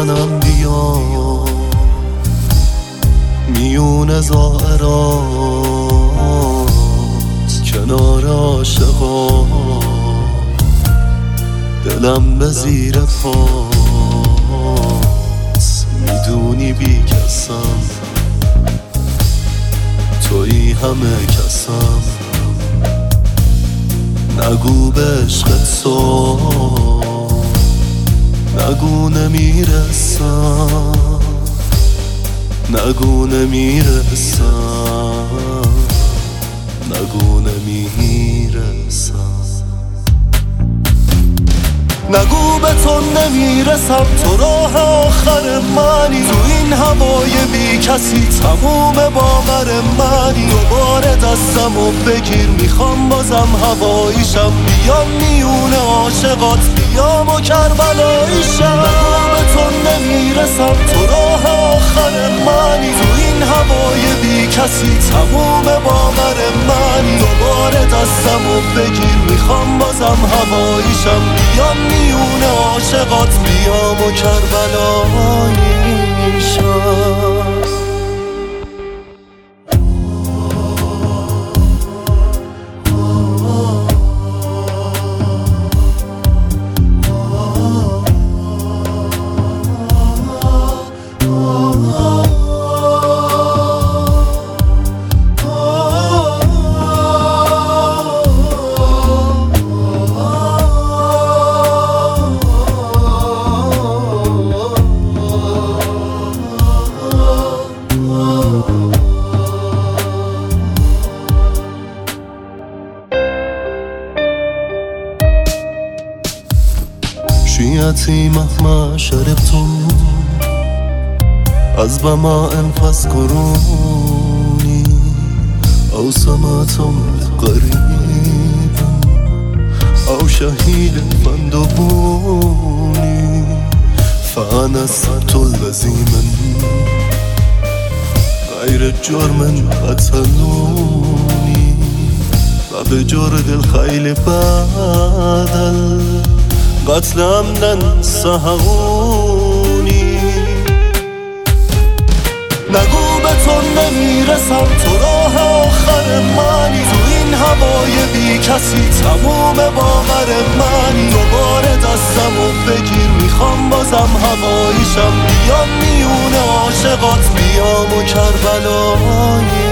منم بیام میون زائرات کنار عاشقا، دلم به زیر پاس میدونی بی کسم، تویی همه کسم. نگو به عشقت تو، نگو نمیرسم، نگو نمیرسم، نگو نمیرسم. نگو به تو نمیرسم، تو راه آخر منی، تو این هوای بی کسی تموم باور منی. دوباره دستمو بگیر، میخوام بازم هواییشم، بیام میون عاشقات، بیام و کربلاییشم. نگو به تو نمیرسم، تو راه آخر منی، تو این هوای بی کسی تموم باور منی. دوباره دستمو بگیر، میخوام بازم هواییشم، بیام میون عاشقات، بیام و کربلاییشم. شيعتي مهما شربتم عذب ماء فاذكروني، أو سمعتم قريبا أو شهيدا فاندبوني، فأنا السبت الذي من غير جرم قتلوني، وبجرد الخيل بعد قتل عمدا سحقوني. نگو به تو نمیرسم، تو راه آخر منی، تو این هوای بی کسی تموم باور منی. دوباره دستمو بگیر، میخوام بازم هواییشم، بیام میون عاشقات، بیام و کربلایی.